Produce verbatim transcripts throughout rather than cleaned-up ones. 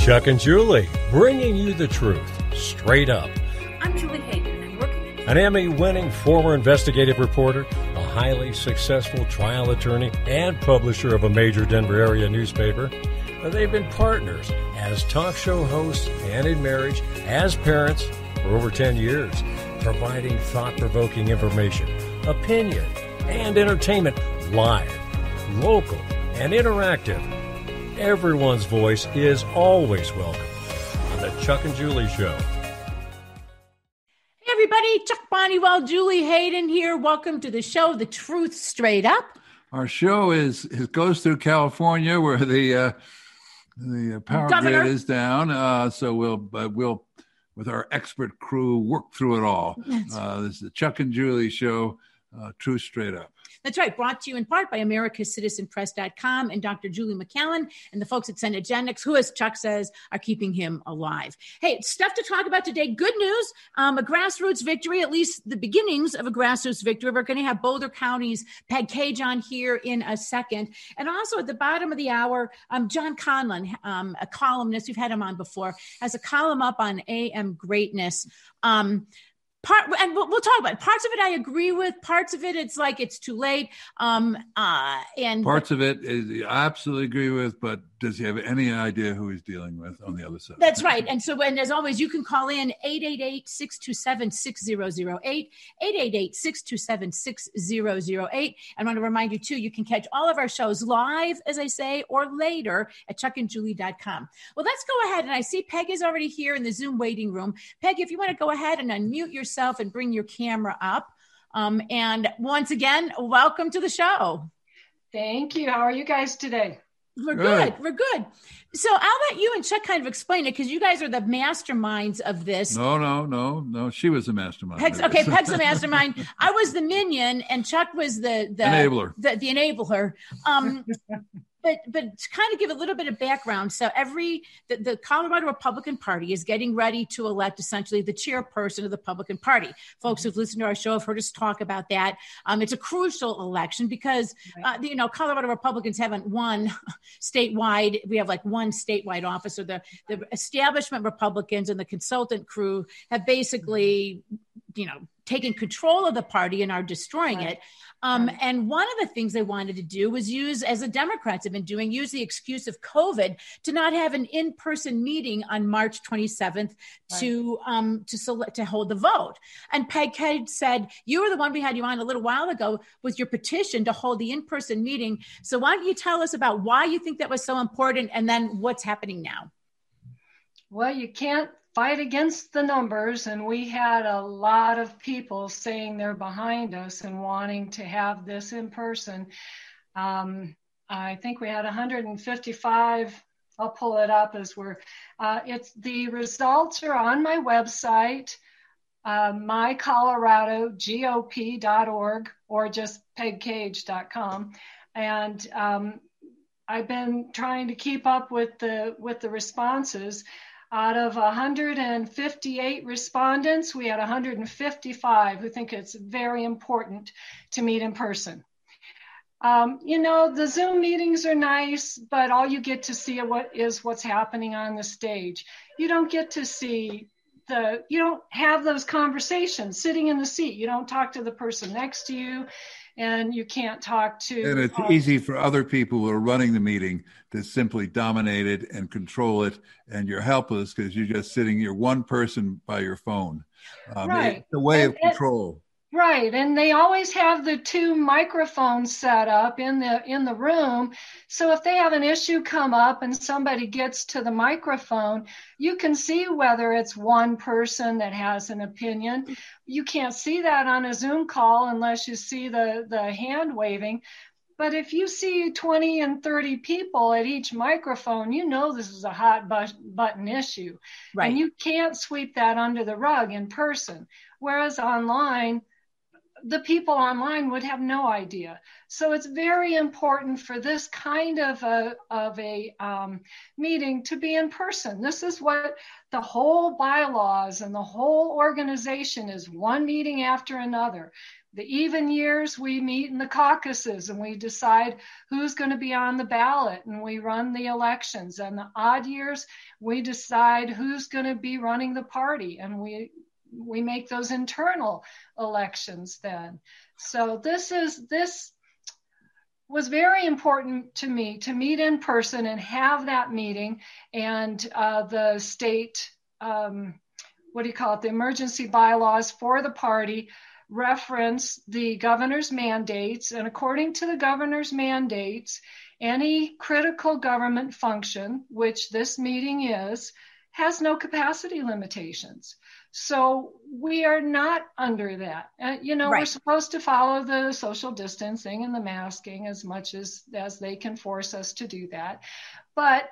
Chuck and Julie, bringing you the truth, straight up. I'm Julie Hayden. I'm working An Emmy-winning former investigative reporter, a highly successful trial attorney, and publisher of a major Denver area newspaper. They've been partners as talk show hosts and in marriage, as parents for over ten years, providing thought-provoking information, opinion, and entertainment live, local, and interactive. Everyone's voice is always welcome on the Chuck and Julie Show. Hey everybody, Chuck Bonniwell, Julie Hayden here. Welcome to the show, The Truth Straight Up. Our show is it goes through California, where the uh, the power Governor. grid is down. Uh, so we'll uh, we'll with our expert crew work through it all. Uh, this is the Chuck and Julie Show, uh, Truth Straight Up. That's right. Brought to you in part by Americas Citizen Press dot com and Doctor Julie McCallan and the folks at Cenegenics, who, as Chuck says, are keeping him alive. Hey, stuff to talk about today. Good news, um, a grassroots victory, at least the beginnings of a grassroots victory. We're going to have Boulder County's Peg Cage on here in a second. And also at the bottom of the hour, um, John Conlon, um, a columnist, we've had him on before, has a column up on A M Greatness. Um, Part, and we'll, we'll talk about it. Parts of it I agree with. Parts of it, it's like it's too late. Um, uh, and Parts of it is, I absolutely agree with, but does he have any idea who he's dealing with on the other side? That's right. And so, and as always, you can call in eight eight eight, six two seven, six zero zero eight, eight eight eight, six two seven, six zero zero eight. I want to remind you, too, you can catch all of our shows live, as I say, or later at chuck and julie dot com. Well, let's go ahead. And I see Peg is already here in the Zoom waiting room. Peg, if you want to go ahead and unmute yourself and bring your camera up. Um, and once again, welcome to the show. Thank you. How are you guys today? We're good. good. We're good. So I'll let you and Chuck kind of explain it because you guys are the masterminds of this. No, no, no, no. She was the mastermind. Peg's, okay, Peg's the mastermind. I was the minion, and Chuck was the the enabler. The, the enabler. Um, but but to kind of give a little bit of background, so every the, the Colorado Republican Party is getting ready to elect essentially the chairperson of the Republican Party. Folks who've listened to our show have heard us talk about that. Um, it's a crucial election because uh, you know Colorado Republicans haven't won statewide. We have like one statewide office, or the the establishment Republicans and the consultant crew have basically, you know, taken control of the party and are destroying right. it. Um, right. And one of the things they wanted to do was use, as the Democrats have been doing, use the excuse of COVID to not have an in-person meeting on March twenty-seventh right. to um, to select, to hold the vote. And Peg Cage said, you were the one we had you on a little while ago with your petition to hold the in-person meeting. So why don't you tell us about why you think that was so important and then what's happening now? Well, you can't fight against the numbers, and we had a lot of people saying they're behind us and wanting to have this in person. Um, I think we had one hundred fifty-five. I'll pull it up as we're. Uh, it's the results are on my website, uh, my colorado G O P dot org, or just peg cage dot com, and um, I've been trying to keep up with the with the responses. Out of one hundred fifty-eight respondents, we had one hundred fifty-five who think it's very important to meet in person. Um, you know, the Zoom meetings are nice, but all you get to see what is what's happening on the stage. You don't get to see the, you don't have those conversations sitting in the seat. You don't talk to the person next to you. And you can't talk to... And it's uh, easy for other people who are running the meeting to simply dominate it and control it. And you're helpless because you're just sitting, you're one person by your phone. Um, right. It's a way and, of control. Right. And they always have the two microphones set up in the in the room. So if they have an issue come up and somebody gets to the microphone, you can see whether it's one person that has an opinion. You can't see that on a Zoom call unless you see the, the hand waving. But if you see twenty and thirty people at each microphone, you know this is a hot but- button issue. Right. And you can't sweep that under the rug in person. Whereas online, the people online would have no idea. So it's very important for this kind of a, of a um, meeting to be in person. This is what the whole bylaws and the whole organization is, one meeting after another. The even years, we meet in the caucuses and we decide who's going to be on the ballot and we run the elections. And the odd years, we decide who's going to be running the party, and we we make those internal elections then. So this is this was very important to me, to meet in person and have that meeting. And uh, the state, um, what do you call it, the emergency bylaws for the party reference the governor's mandates. And according to the governor's mandates, any critical government function, which this meeting is, has no capacity limitations. So we are not under that. Uh, you know, right. We're supposed to follow the social distancing and the masking as much as, as they can force us to do that. But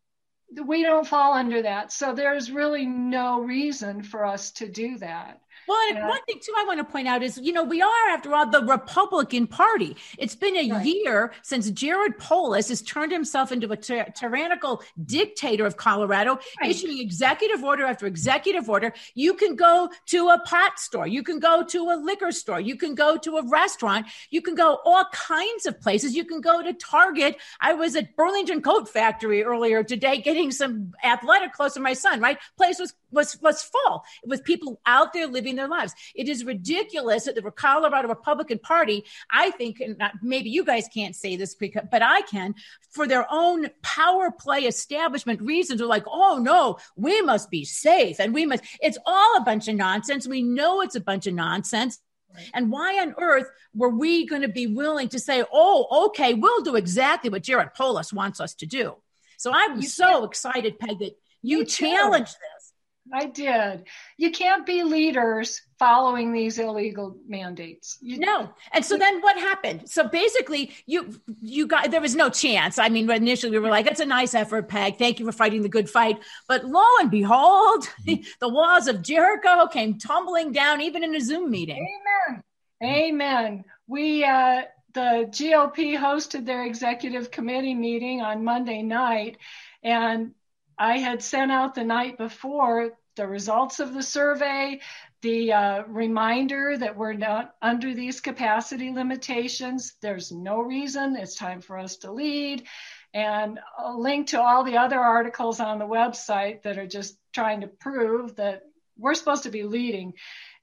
we don't fall under that. So there's really no reason for us to do that. Well, and yeah. One thing, too, I want to point out is, you know, we are, after all, the Republican Party. It's been a right. year since Jared Polis has turned himself into a ty- tyrannical dictator of Colorado, right. issuing executive order after executive order. You can go to a pot store. You can go to a liquor store. You can go to a restaurant. You can go all kinds of places. You can go to Target. I was at Burlington Coat Factory earlier today getting some athletic clothes for my son, right? Place was, was, was full with people out there living their lives. It is ridiculous that the Colorado Republican Party, I think, and maybe you guys can't say this, but I can, for their own power play establishment reasons, are like, oh no, we must be safe and we must, it's all a bunch of nonsense. We know it's a bunch of nonsense. Right. And why on earth were we going to be willing to say, oh, okay, we'll do exactly what Jared Polis wants us to do? So I'm you so can't. excited, Peg, that you challenged this. I did. You can't be leaders following these illegal mandates. You, no. And so then what happened? So basically you, you got, there was no chance. I mean, initially we were like, it's a nice effort, Peg. Thank you for fighting the good fight. But lo and behold, the walls of Jericho came tumbling down, even in a Zoom meeting. Amen. Amen. We, uh, the G O P hosted their executive committee meeting on Monday night, and I had sent out the night before the results of the survey, the uh, reminder that we're not under these capacity limitations. There's no reason. It's time for us to lead. And a link to all the other articles on the website that are just trying to prove that we're supposed to be leading.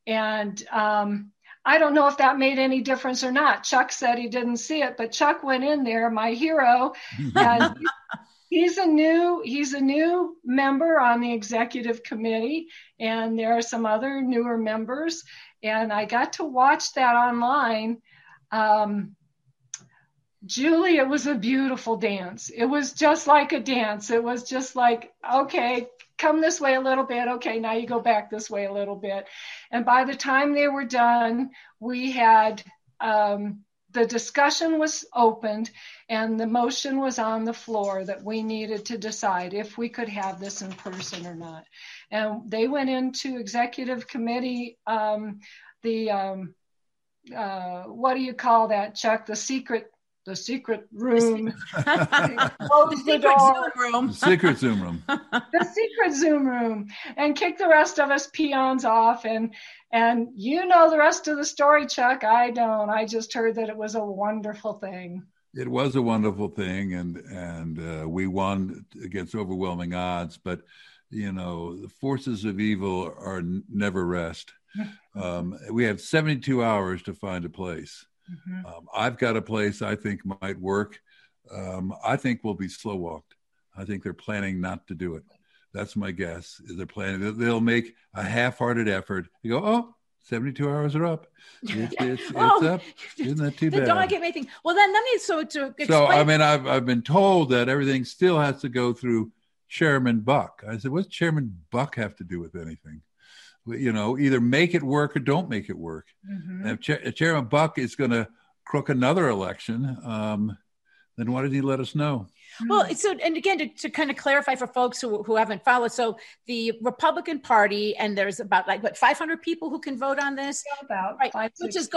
And um, I don't know if that made any difference or not. Chuck said he didn't see it, but Chuck went in there, my hero, and He's a new he's a new member on the executive committee, and there are some other newer members. And I got to watch that online. Um, Julie, it was a beautiful dance. It was just like a dance. It was just like, okay, come this way a little bit. Okay, now you go back this way a little bit. And by the time they were done, we had um, the discussion was opened and the motion was on the floor that we needed to decide if we could have this in person or not. And they went into executive committee, um, the, um, uh, what do you call that, Chuck? The secret, the secret room. The secret Zoom room. The secret Zoom room. The secret Zoom room. And kick the rest of us peons off. And And you know the rest of the story, Chuck. I don't. I just heard that it was a wonderful thing. It was a wonderful thing, and and uh, we won against overwhelming odds. But, you know, the forces of evil are n- never rest. Um, we have seventy-two hours to find a place. Mm-hmm. Um, I've got a place I think might work. Um, I think we'll be slow walked. I think they're planning not to do it. That's my guess. Is they're planning. They'll make a half-hearted effort. You go, oh, seventy-two hours are up. It's, it's, it's oh, up. Isn't that too bad? Don't I get anything? Well, then let me so to explain. So I mean, I've I've been told that everything still has to go through Chairman Buck. I said, what's Chairman Buck have to do with anything? You know, either make it work or don't make it work. Mm-hmm. And if, Cha- if Chairman Buck is going to crook another election, um, then why did he let us know? Well, so, and again, to, to kind of clarify for folks who, who haven't followed, so the Republican Party, and there's about like, what, five hundred people who can vote on this? Yeah, about right. five, Which just goes,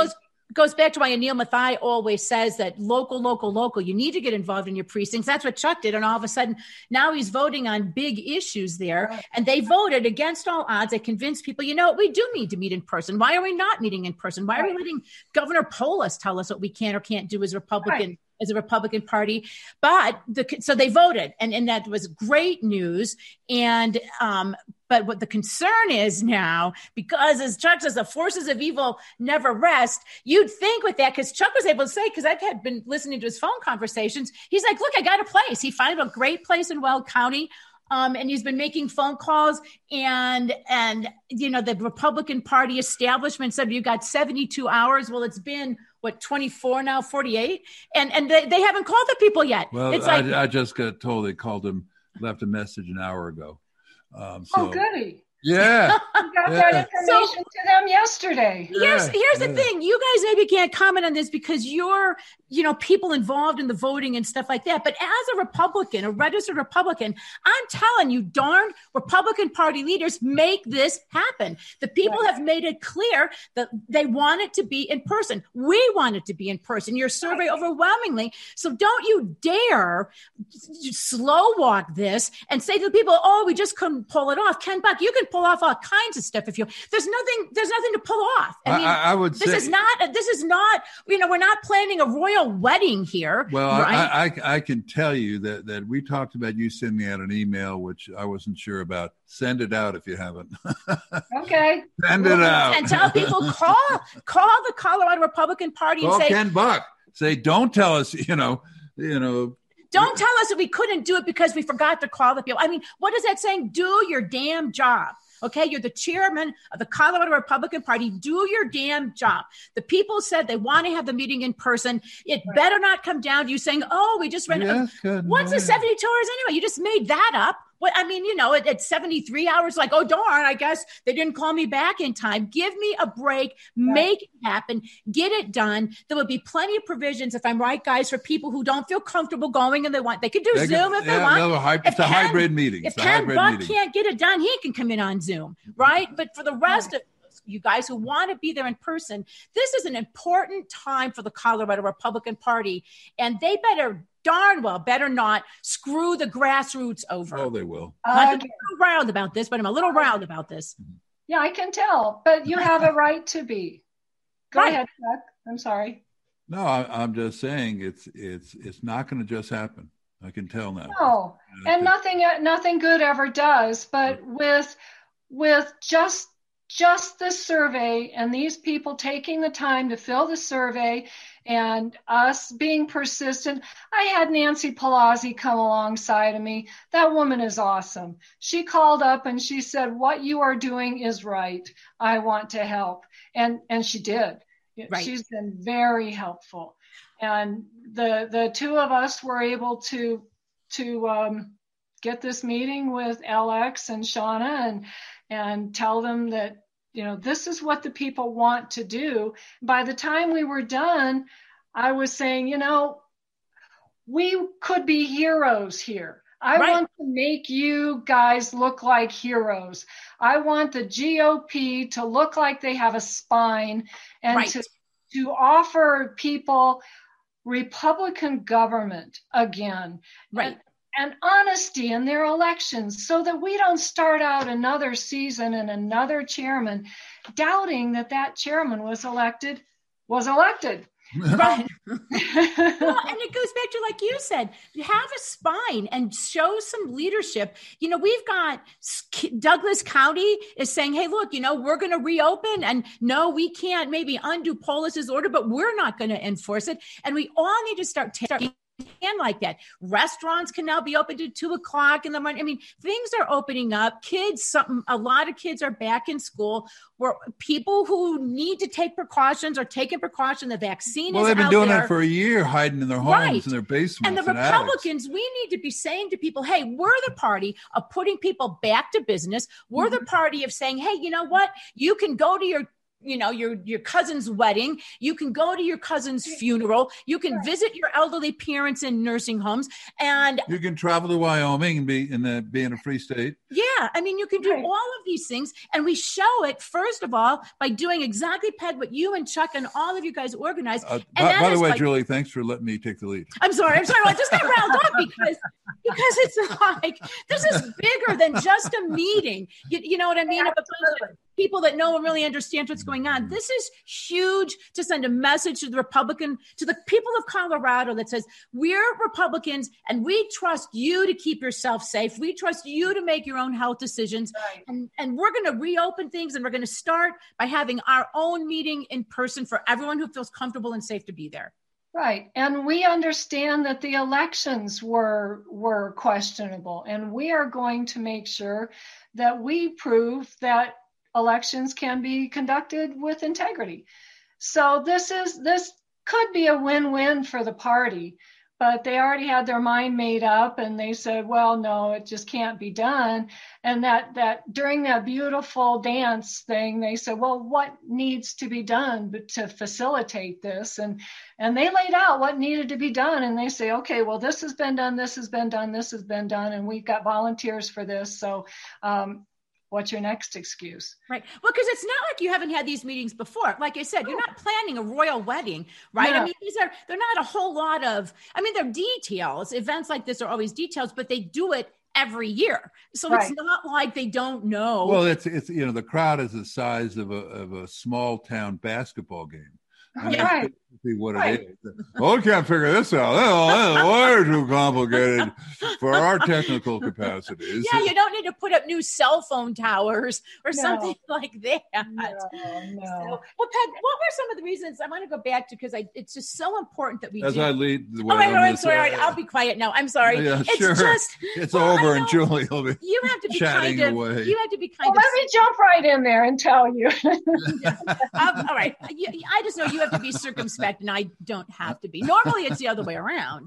goes back to why Anil Mathai always says that local, local, local, you need to get involved in your precincts. That's what Chuck did. And all of a sudden, now he's voting on big issues there. And they voted against all odds. They convinced people, you know, we do need to meet in person. Why are we not meeting in person? Why are we letting Governor Polis tell us what we can or can't do as a Republican? Right. as a Republican Party, but the, so they voted, and, and that was great news. And, um, but what the concern is now, because as Chuck says, the forces of evil never rest, you'd think with that, because Chuck was able to say, because I've had been listening to his phone conversations, he's like, look, I got a place. He found a great place in Weld County. Um, and he's been making phone calls, and, and, you know, the Republican Party establishment said, you got seventy-two hours. Well, it's been what, twenty-four now, forty-eight. And, and they, they haven't called the people yet. Well, it's I, like, I just got told they called him, left a message an hour ago. Um, so, oh, goody. Yeah. I got yeah. that information so, to them yesterday. Here's, here's yeah. the thing. You guys maybe can't comment on this because you're, you know, people involved in the voting and stuff like that. But as a Republican, a registered Republican, I'm telling you, darn Republican Party leaders, make this happen. The people right. have made it clear that they want it to be in person. We want it to be in person. Your survey right. overwhelmingly. So don't you dare slow walk this and say to the people, oh, we just couldn't pull it off. Ken Buck, you can pull off all kinds of stuff if you, there's nothing, there's nothing to pull off. I mean, I, I would this say, is not, this is not, you know, we're not planning a royal wedding here. Well, right? I, I, I can tell you that, that we talked about you sending out an email, which I wasn't sure about. Send it out if you haven't. Okay. Send it out. And tell people, call, call the Colorado Republican Party call and say, Ken Buck. Say, don't tell us, you know, you know, don't tell us that we couldn't do it because we forgot to call the people. I mean, what is that saying? Do your damn job. Okay, you're the chairman of the Colorado Republican Party. Do your damn job. The people said they want to have the meeting in person. It right. better not come down to you saying, oh, we just ran. Yes, good, What's yeah. the seventy-two hours anyway? You just made that up. What I mean, you know, at, at seventy-three hours, like, oh, darn, I guess they didn't call me back in time. Give me a break. Right. Make it happen. Get it done. There will be plenty of provisions, if I'm right, guys, for people who don't feel comfortable going and they want. They could do they Zoom can, if yeah, they want. No, hy- it's a Ken, hybrid meeting. If it's Ken Buck meeting. can't get it done, he can come in on Zoom, right? But for the rest of you guys who want to be there in person, this is an important time for the Colorado Republican Party, and they better darn well better not screw the grassroots over. Oh, they will. I'm a little riled about this, but I'm a little riled about this. Yeah, I can tell, but you have a right to be. Go right. ahead, Chuck. I'm sorry. No, I, I'm just saying it's it's it's not going to just happen. I can tell now. No, and nothing nothing good ever does. But with with just just this survey and these people taking the time to fill the survey and us being persistent. I had Nancy Pelosi come alongside of me. That woman is awesome. She called up and she said, what you are doing is right. I want to help. And, and she did. Right. She's been very helpful. And the, the two of us were able to, to, um, get this meeting with Alex and Shauna and, and tell them that, you know, this is what the people want to do. By the time we were done, I was saying, you know, we could be heroes here. I right. want to make you guys look like heroes. I want the G O P to look like they have a spine and right. to, to offer people Republican government again. Right. And, and honesty in their elections so that we don't start out another season and another chairman doubting that that chairman was elected, was elected. Right. Well, and it goes back to, like you said, have a spine and show some leadership. You know, we've got Douglas County is saying, hey, look, you know, we're going to reopen, and no, we can't maybe undo Polis's order, but we're not going to enforce it. And we all need to start taking and like that. Restaurants can now be open to two o'clock in the morning. I mean, things are opening up. Kids, something, a lot of kids are back in school. Where people who need to take precautions are taking precaution. The vaccine well, is they've been out doing there. that for a year, hiding in their homes, right. in their basements. And the and Republicans, attics. we need to be saying to people, hey, we're the party of putting people back to business. We're mm-hmm. the party of saying, hey, you know what? You can go to your you know, your, your cousin's wedding. You can go to your cousin's funeral. You can visit your elderly parents in nursing homes. And you can travel to Wyoming and be in the, be in a free state. Yeah. Yeah, I mean, you can do Right. all of these things, and we show it, first of all, by doing exactly, Ped, what you and Chuck and all of you guys organized. Uh, and by, by the way, by, Julie, thanks for letting me take the lead. I'm sorry, I'm sorry, I just got riled up because because it's like, this is bigger than just a meeting. You, you know what I mean? Of a bunch of people that no one really understands what's going on. This is huge to send a message to the Republican, to the people of Colorado that says, we're Republicans and we trust you to keep yourself safe. We trust you to make your own health decisions. Right. And, and we're going to reopen things, and we're going to start by having our own meeting in person for everyone who feels comfortable and safe to be there. Right. And we understand that the elections were were questionable, and we are going to make sure that we prove that elections can be conducted with integrity. So this is this could be a win-win for the party, but they already had their mind made up, and they said, well, no, it just can't be done. And that that during that beautiful dance thing, they said, well, what needs to be done to facilitate this? And and they laid out what needed to be done. And they say, okay, well, this has been done, this has been done, this has been done, and we've got volunteers for this. So um, what's your next excuse? Right. Well, because it's not like you haven't had these meetings before. Like I said, you're not planning a royal wedding, right? No. I mean, these are, they're not a whole lot of, I mean, they're details. Events like this are always details, but they do it every year. So Right. it's not like they don't know. Well, it's it's you know the crowd is the size of a of a small town basketball game. I mean, Right. that's basically what Right. it is. Well, I can't figure this out. Oh, way too complicated for our technical capacities. yeah, you don't need to put up new cell phone towers or No. something like that. No, So, no. well, Peg, what were some of the reasons? I want to go back to, because I it's just so important that we As do. I lead the Oh, way, wait, I'm wait, gonna I'm sorry. say- All right, I'll be quiet now. I'm sorry. Yeah, it's sure. just It's well, I over, and know Julie will be. you have to be chatting kind of. away. You have to be kind Well, of. let me jump right in there and tell you. Um, all right. You, I just know you have to be circumspect, and I don't have to be. Normally, it's the other way around.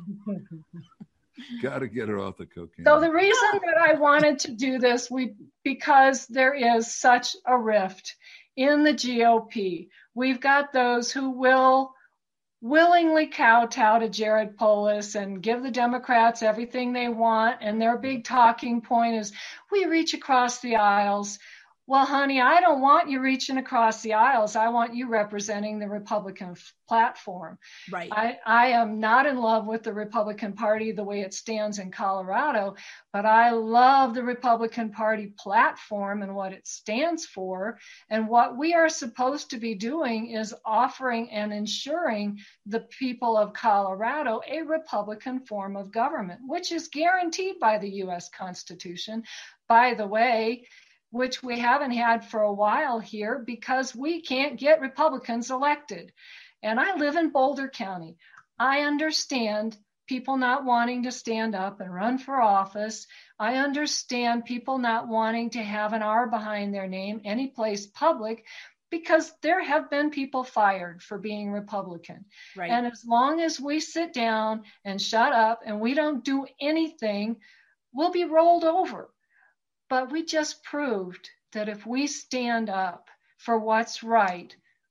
Got to get her off the cocaine. So the reason that I wanted to do this, we because there is such a rift in the G O P. We've got those who will willingly kowtow to Jared Polis and give the Democrats everything they want, and their big talking point is, we reach across the aisles. Well, honey, I don't want you reaching across the aisles. I want you representing the Republican f- platform. Right. I, I am not in love with the Republican Party the way it stands in Colorado, but I love the Republican Party platform and what it stands for. And what we are supposed to be doing is offering and ensuring the people of Colorado a Republican form of government, which is guaranteed by the U S Constitution. By the way, which we haven't had for a while here because we can't get Republicans elected. And I live in Boulder County. I understand people not wanting to stand up and run for office. I understand people not wanting to have an R behind their name any place public, because there have been people fired for being Republican. Right. And as long as we sit down and shut up and we don't do anything, we'll be rolled over. But we just proved that if we stand up for what's right,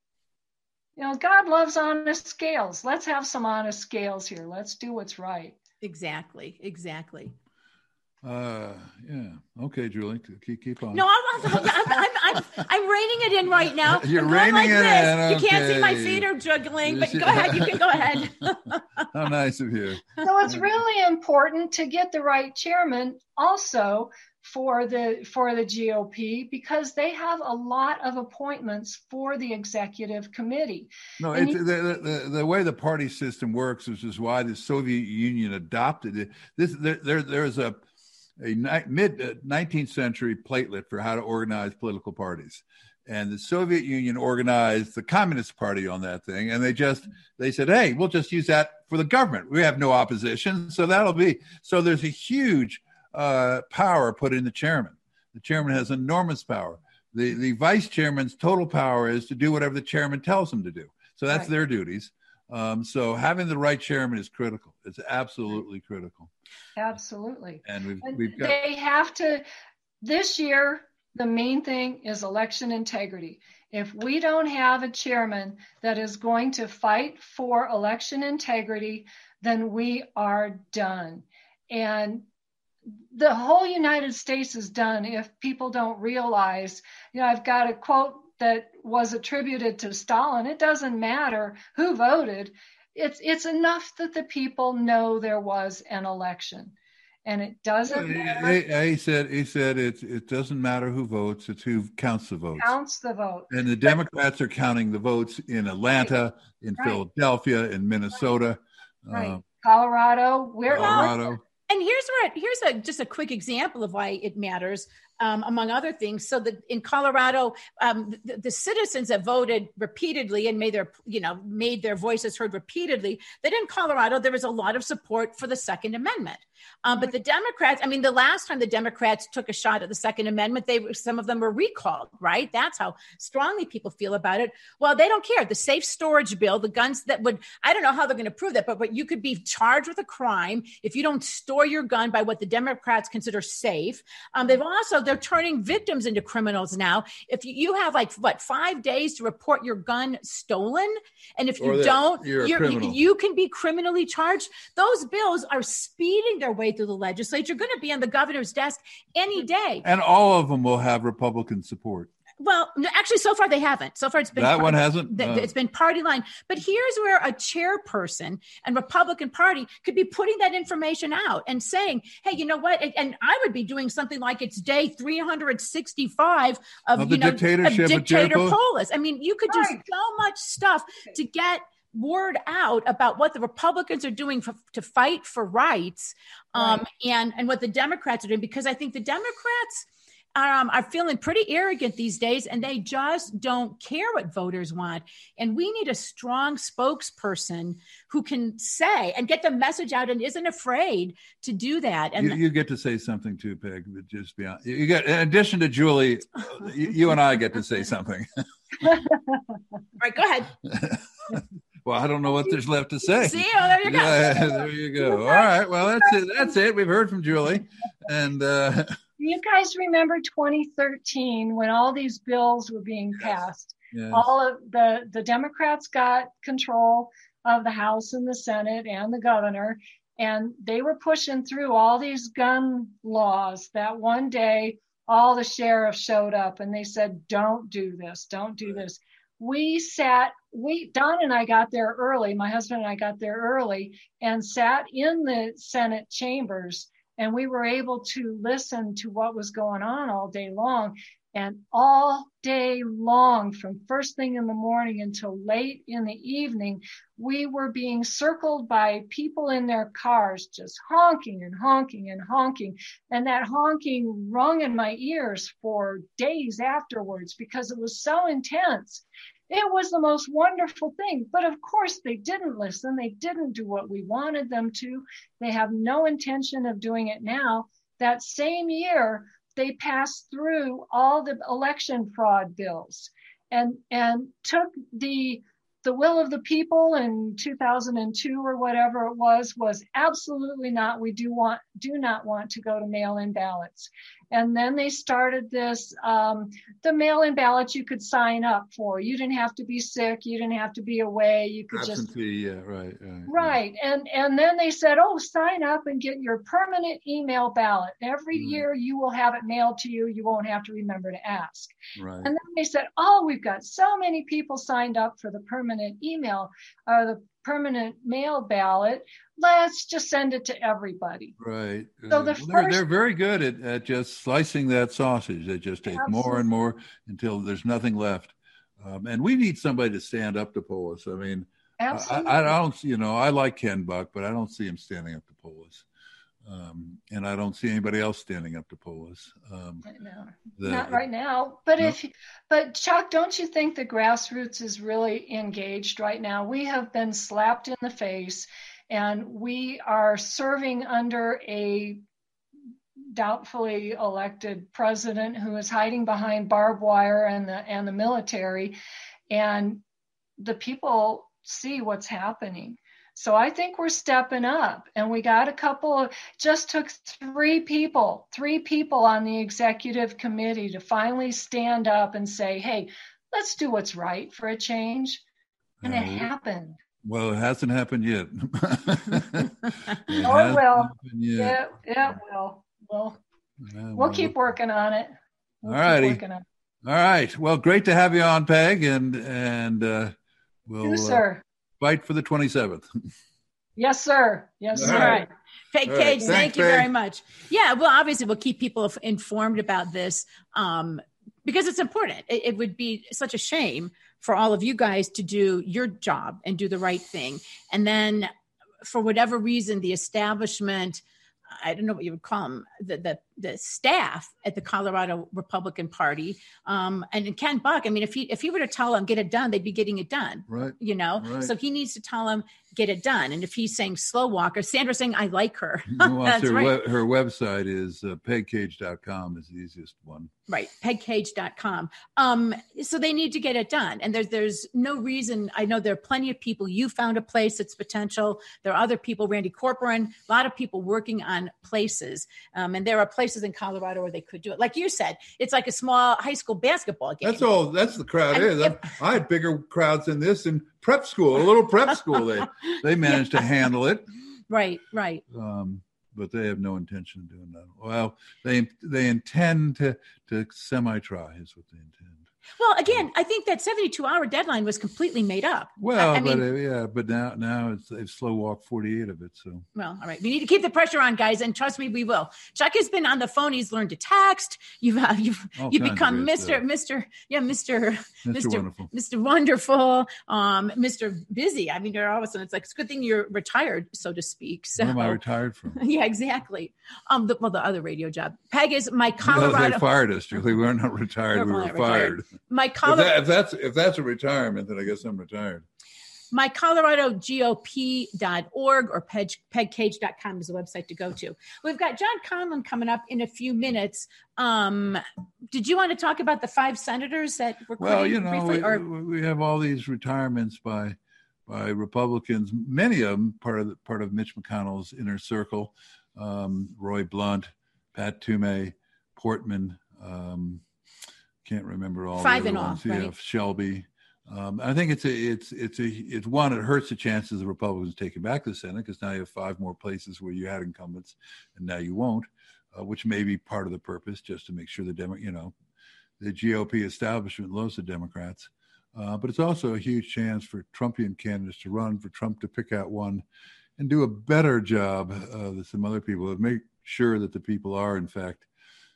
you know, God loves honest scales. Let's have some honest scales here. Let's do what's right. Exactly. Exactly. Uh, yeah. Okay, Julie, keep keep on. No, I'm, I'm, I'm, I'm, I'm reining it in right now. You're I'm going reining like it this. in, You can't see my okay. feet are juggling, but go ahead. You can go ahead. How nice of you. So it's really important to get the right chairman also for the for the G O P, because they have a lot of appointments for the executive committee. No, And it's, you- the, the the way the party system works, which is why the Soviet Union adopted it. This there there there's a a ni- mid nineteenth century platelet for how to organize political parties, and the Soviet Union organized the Communist Party on that thing, and they just they said, hey, we'll just use that for the government. We have no opposition, so that'll be so. There's a huge uh, power put in the chairman. The chairman has enormous power. The the vice chairman's total power is to do whatever the chairman tells him to do. So that's Right. their duties. Um, so having the right chairman is critical. It's absolutely critical. Absolutely. And we've And we've got they have to, this year, the main thing is election integrity. If we don't have a chairman that is going to fight for election integrity, then we are done. And the whole United States is done if people don't realize, you know, I've got a quote that was attributed to Stalin. It doesn't matter who voted. It's, it's enough that the people know there was an election. And it doesn't matter. He, he said, he said it, it doesn't matter who votes, it's who counts the votes. Counts the vote. And the Democrats are counting the votes in Atlanta, in right. Philadelphia, in Minnesota. Right. Uh, Colorado. We're Colorado. And here's where here's a just a quick example of why it matters, um, among other things. So that in Colorado, um, the, the citizens that voted repeatedly and made their you know made their voices heard repeatedly, that in Colorado there was a lot of support for the Second Amendment. Um, but the Democrats, I mean, the last time the Democrats took a shot at the Second Amendment, they some of them were recalled, right? That's how strongly people feel about it. Well, they don't care. The safe storage bill, the guns that would, I don't know how they're going to prove that, but, but you could be charged with a crime if you don't store your gun by what the Democrats consider safe. Um, they've also, they're turning victims into criminals now. If you, you have like, what, five days to report your gun stolen, and if you don't, you're you're, you, you can be criminally charged. Those bills are speeding their way through the legislature, going to be on the governor's desk any day. And all of them will have Republican support. Well, no, actually, so far they haven't. So far it's been that party, one hasn't. The, uh, it's been party line. But here's where a chairperson and Republican Party could be putting that information out and saying, "Hey, you know what?" And, and I would be doing something like it's day three hundred sixty-five of, of you the know dictatorship of dictator of Polis. I mean, you could do right. so much stuff to get word out about what the Republicans are doing for, to fight for rights, um, right. and and what the Democrats are doing, because I think the Democrats um, are feeling pretty arrogant these days, and they just don't care what voters want. And we need a strong spokesperson who can say and get the message out and isn't afraid to do that. And you, you get to say something too, Peg. But just be honest. You get, in addition to Julie, you, you and I get to say something. All right, go ahead. Well, I don't know what there's left to say. See, oh, there you go. Yeah, there you go. All right. Well, that's it. That's it. We've heard from Julie. And uh, you guys remember twenty thirteen when all these bills were being passed? yes. All of the, the Democrats got control of the House and the Senate and the governor, and they were pushing through all these gun laws. That one day, all the sheriffs showed up and they said, "Don't do this. Don't do this." We sat, we, Don and I got there early. My husband and I got there early and sat in the Senate chambers, and we were able to listen to what was going on all day long. And all day long, from first thing in the morning until late in the evening, we were being circled by people in their cars, just honking and honking and honking. And that honking rung in my ears for days afterwards because it was so intense. It was the most wonderful thing. But of course, they didn't listen. They didn't do what we wanted them to. They have no intention of doing it now. That same year, they passed through all the election fraud bills and and took the the will of the people in two thousand two or whatever it was, was absolutely not. We do want do not want to go to mail-in ballots. And then they started this, um, the mail-in ballots you could sign up for. You didn't have to be sick. You didn't have to be away. You could Absentee, just. yeah, right. Right. Right. Yeah. And, and then they said, oh, sign up and get your permanent email ballot. Every right. year you will have it mailed to you. You won't have to remember to ask. Right. And then they said, oh, we've got so many people signed up for the permanent email or the permanent mail ballot. Let's just send it to everybody. Right. So the well, first, they're, they're very good at, at just slicing that sausage. They just take absolutely. more and more until there's nothing left. Um, and we need somebody to stand up to Polis. I mean, absolutely. I, I don't, you know, I like Ken Buck, but I don't see him standing up to Polis. Um, and I don't see anybody else standing up to Polis. Um, no, the, not right now. But no. if, but Chuck, don't you think the grassroots is really engaged right now? We have been slapped in the face, and we are serving under a doubtfully elected president who is hiding behind barbed wire and the and the military, and the people see what's happening. So I think we're stepping up, and we got a couple of, just took three people, three people on the executive committee to finally stand up and say, hey, let's do what's right for a change. And uh, it happened. Well, it hasn't happened yet. it oh, it will. Yet. Yeah, it will. Well, Yeah, we'll keep working on it. We'll all righty. Working on it. All right. Well, great to have you on, Peg, and and uh, we'll you, sir. Uh, fight for the twenty-seventh. Yes, sir. Yes, All sir. Right. Peg All Cage, right. thank Thanks, you Peg. very much. Yeah, well, obviously, we'll keep people informed about this um, because it's important. It, it would be such a shame for all of you guys to do your job and do the right thing. And then for whatever reason, the establishment, I don't know what you would call them, the the, the staff at the Colorado Republican Party, um, and Ken Buck, I mean, if he if he were to tell them, get it done, they'd be getting it done. Right. You know, Right. so he needs to tell them, get it done. And if he's saying slow walker, Sandra's saying, I like her. Well, That's her, right. web, her website is uh, peg cage dot com is the easiest one. Right, peg cage dot com. Um, so they need to get it done. And there's there's no reason. I know there are plenty of people. You found a place that's potential. There are other people, Randy Corcoran, a lot of people working on places. Um, and there are places in Colorado where they could do it. Like you said, it's like a small high school basketball game. That's all. That's the crowd And is. if- I had bigger crowds than this in prep school, a little prep school. They they managed to handle it, Right, right. um, but they have no intention of doing that. Well, they they intend to to semi-try is what they intend. Well, again, I think that seventy-two hour deadline was completely made up. Well, I, I but mean, uh, yeah, but now now it's they've slow walked forty-eight of it. So well, all right. We need to keep the pressure on, guys, and trust me, we will. Chuck has been on the phone. He's learned to text. You've uh, you've All you've kinds of become great Mister stuff. Mister Yeah, Mister Mister Wonderful. Mister Wonderful, um, Mister Busy. I mean, you're all of a sudden it's like it's a good thing you're retired, so to speak. So What am I retired from? yeah, exactly. Um, the, well, the other radio job. Peg is my No, Colorado. they fired us, Julie. We were not retired. We're We were not retired. fired. My If, Colorado. that, if that's if that's a retirement, then I guess I'm retired. My Colorado G O P dot org or peg, peg cage dot com is the website to go to. We've got John Conlon coming up in a few minutes. Um, did you want to talk about the five senators that were Well, quitting you know, briefly? we, Or, we have all these retirements by by Republicans. Many of them part of the, part of Mitch McConnell's inner circle. Um, Roy Blunt, Pat Toomey, Portman. Um, can't remember all Five the in other all, ones. Yeah, right? Shelby. Um, I think it's a it's it's a it's one. It hurts the chances of the Republicans taking back the Senate because now you have five more places where you had incumbents and now you won't, uh, which may be part of the purpose, just to make sure the Demo, you know, the G O P establishment loves the Democrats. Uh, but it's also a huge chance for Trumpian candidates to run, for Trump to pick out one and do a better job uh, than some other people, and make sure that the people are, in fact,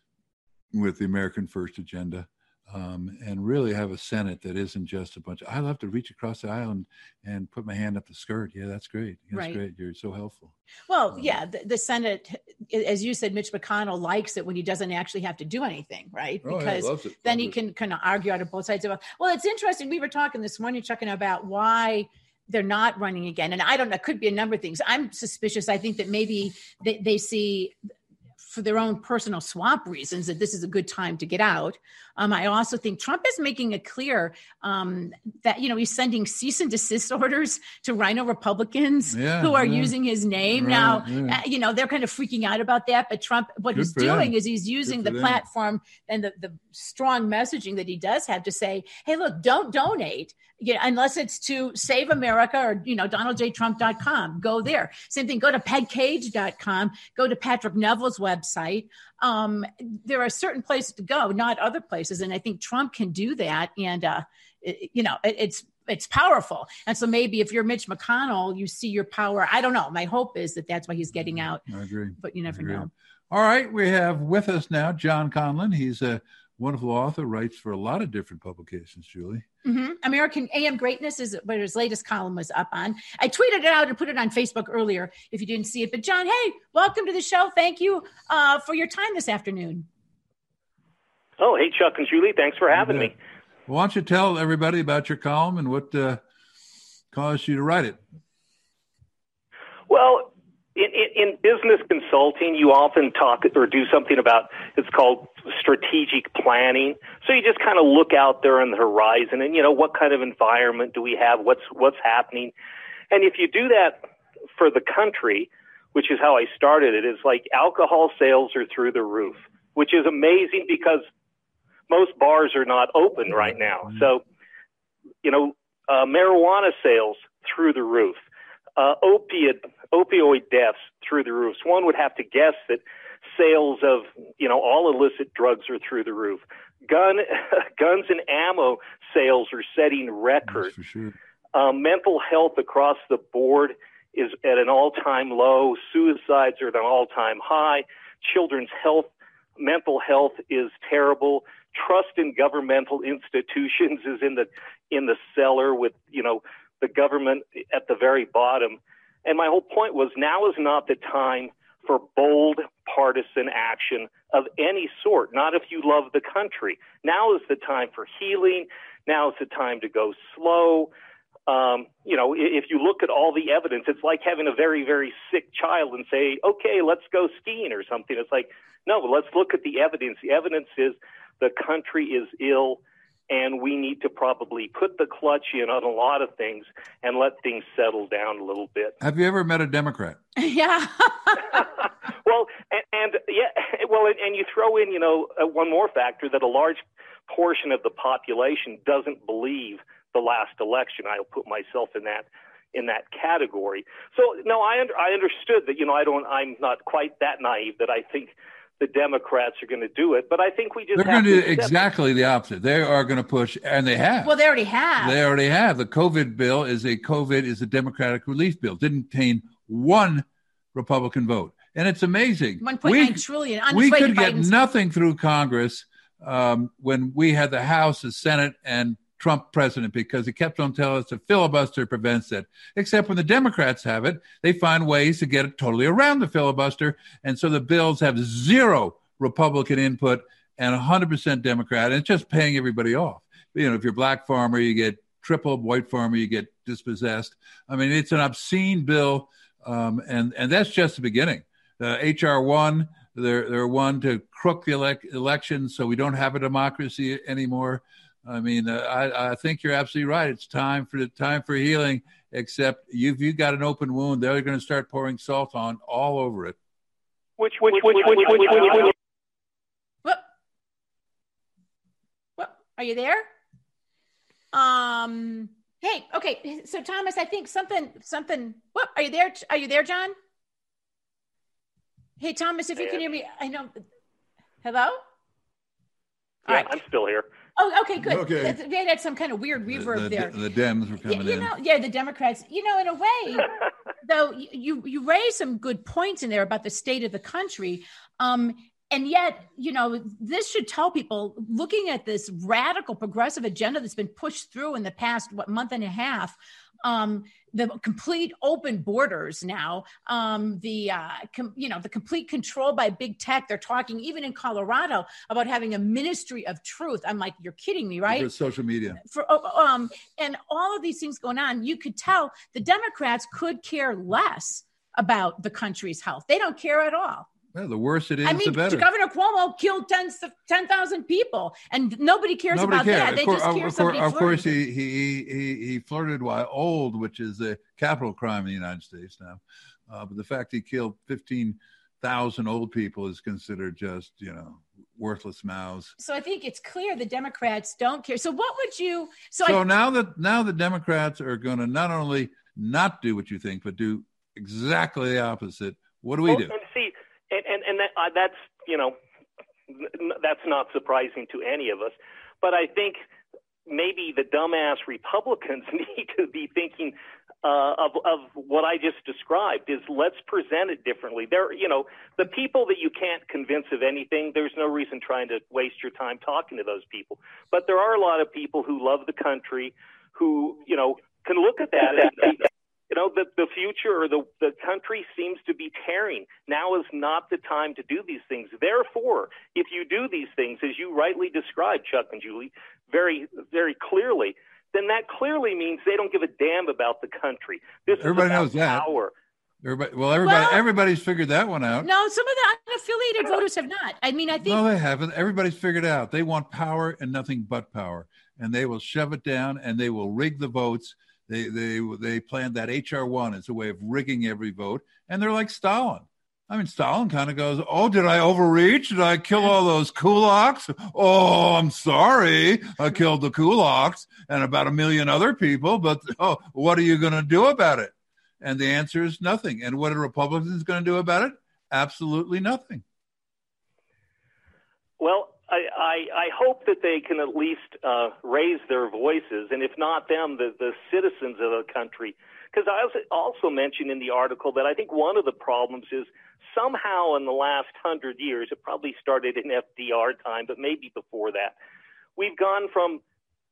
with the American First agenda, um, and really have a Senate that isn't just a bunch of, I love to reach across the aisle and, and put my hand up the skirt. Yeah, that's great. That's Right. great. You're so helpful. well, um, yeah, the, the Senate, as you said, Mitch McConnell likes it when he doesn't actually have to do anything, right? Oh, yeah, Because loves it. then Loves he it. can kind of argue out of both sides of it. Well, it's interesting. We were talking this morning, Chuck, about why they're not running again. And I don't know, it could be a number of things. I'm suspicious. I think that maybe they, they see for their own personal swamp reasons that this is a good time to get out. Um, I also think Trump is making it clear um, that, you know, he's sending cease and desist orders to Rhino Republicans Yeah, who are yeah. using his name. Right, now, yeah. uh, you know, they're kind of freaking out about that, but Trump, what Good he's for doing them. is he's using Good the for them. platform and the, the strong messaging that he does have to say, hey, look, don't donate. You know, unless it's to Save America or, you know, Donald J Trump dot com. Go there. Same thing. Go to peg cage dot com. Go to Patrick Neville's website. Um, there are certain places to go, not other places. And I think Trump can do that. And, uh, it, you know, it, it's it's powerful. And so maybe if you're Mitch McConnell, you see your power. I don't know. My hope is that that's why he's getting out. I agree. But you never Agree. know. All right. We have with us now John Conlon. He's a wonderful author, writes for a lot of different publications, Julie. Mm-hmm. American A M Greatness is what his latest column was up on. I tweeted it out and put it on Facebook earlier if you didn't see it. But John, hey, welcome to the show. Thank you uh, for your time this afternoon. Oh, hey, Chuck and Julie. Thanks for having me. Well, why don't you tell everybody about your column and what uh, caused you to write it? Well, in, in, in business consulting, you often talk or do something about, it's called strategic planning. So you just kind of look out there on the horizon and, you know, what kind of environment do we have? What's, what's happening? And if you do that for the country, which is how I started it, it's like alcohol sales are through the roof, which is amazing because most bars are not open right now. So, you know, uh, marijuana sales through the roof, uh, opiate, opioid deaths through the roof. So one would have to guess that Sales of, you know, all illicit drugs are through the roof. Gun, guns and ammo sales are setting records. For sure. Um, mental health across the board is at an all-time low. Suicides are at an all-time high. Children's health, mental health is terrible. Trust in governmental institutions is in the in the cellar, with, you know, the government at the very bottom. And my whole point was, now is not the time for bold partisan action of any sort, not if you love the country. Now is the time for healing. Now is the time to go slow. Um, you know, if you look at all the evidence, it's like having a very, very sick child and say, okay, let's go skiing or something. It's like, no, let's look at the evidence. The evidence is the country is ill, and we need to probably put the clutch in on a lot of things and let things settle down a little bit. Have you ever met a Democrat? Yeah. Well, and, and yeah, well, and, and you throw in, you know, uh, one more factor, that a large portion of the population doesn't believe the last election. I'll put myself in that in that category. So no, I under, I understood that, you know, I don't, I'm not quite that naive that I think the Democrats are going to do it, but I think we just They're have going to to do exactly the opposite. They are going to push, and they have. Well, they already have. They already have. The COVID bill is a COVID is a Democratic relief bill. Didn't contain one Republican vote, and it's amazing. One point nine trillion. On We its way could to get Biden's- nothing through Congress um, when we had the House, the Senate, and Trump president, because he kept on telling us the filibuster prevents it. Except when the Democrats have it, they find ways to get it totally around the filibuster. And so the bills have zero Republican input and one hundred percent Democrat. And it's just paying everybody off. You know, if you're a black farmer, you get triple, white farmer, you get dispossessed. I mean, it's an obscene bill. Um, and, and that's just the beginning. Uh, H R one, they're, they're one to crook the elec- election so we don't have a democracy anymore. I mean, uh, I, I think you're absolutely right. It's time for the time for healing. Except you've you got an open wound, they're going to start pouring salt on all over it. Which, which, which, which, which, which, which, which. What? What? Are you there? Um. Hey. Okay. So Thomas, I think something. Something. What? Are you there? Are you there, John? Hey, Thomas, if you can hear me, I know. Hello. All yeah, right. I'm still here. Oh, okay, good. Okay. They had some kind of weird reverb the, the, there. The Dems were coming you in. know, yeah, the Democrats. You know, in a way, though, you you raised some good points in there about the state of the country. Um, and yet, you know, this should tell people, looking at this radical progressive agenda that's been pushed through in the past, what, month and a half, um, the complete open borders now, um, the, uh, com- you know, the complete control by big tech. They're talking even in Colorado about having a ministry of truth. I'm like, you're kidding me, right? For social media. For, um, and all of these things going on, you could tell the Democrats could care less about the country's health. They don't care at all. Well, the worse it is, I mean, the better. Governor Cuomo killed ten thousand people, and nobody cares Nobody about cares. that. Of They course, just care of, somebody course, of course flirted. he, he he he flirted while old, which is a capital crime in the United States now. Uh, but the fact he killed fifteen thousand old people is considered just, you know, worthless mouths. So I think it's clear the Democrats don't care. So what would you? So, So I, now that now the Democrats are going to not only not do what you think, but do exactly the opposite. What do we well, do? And see, and and, and that, uh, that's, you know, n- that's not surprising to any of us. But I think maybe the dumbass Republicans need to be thinking uh, of of what I just described. Is let's present it differently. There, you know, the people that you can't convince of anything, there's no reason trying to waste your time talking to those people. But there are a lot of people who love the country, who, you know, can look at that and say, you know, the, the future or the, the country seems to be tearing. Now is not the time to do these things. Therefore, if you do these things, as you rightly described, Chuck and Julie, very, very clearly, then that clearly means they don't give a damn about the country. This Everybody is about knows that. power. Everybody, well, everybody, Well- everybody's figured that one out. no, some of the unaffiliated voters have not. I mean, I think No, they haven't. Everybody's figured out. They want power and nothing but power, and they will shove it down and they will rig the votes. They they they planned that H R one as a way of rigging every vote, and they're like Stalin. I mean, Stalin kind of goes, "Oh, did I overreach? Did I kill all those kulaks? Oh, I'm sorry, I killed the kulaks and about a million other people. But oh, what are you going to do about it?" And the answer is nothing. And what are Republicans going to do about it? Absolutely nothing. Well, I, I, I hope that they can at least uh, raise their voices, and if not them, the, the citizens of the country. Because I was also mentioned in the article that I think one of the problems is somehow in the last hundred years, it probably started in F D R time, but maybe before that, we've gone from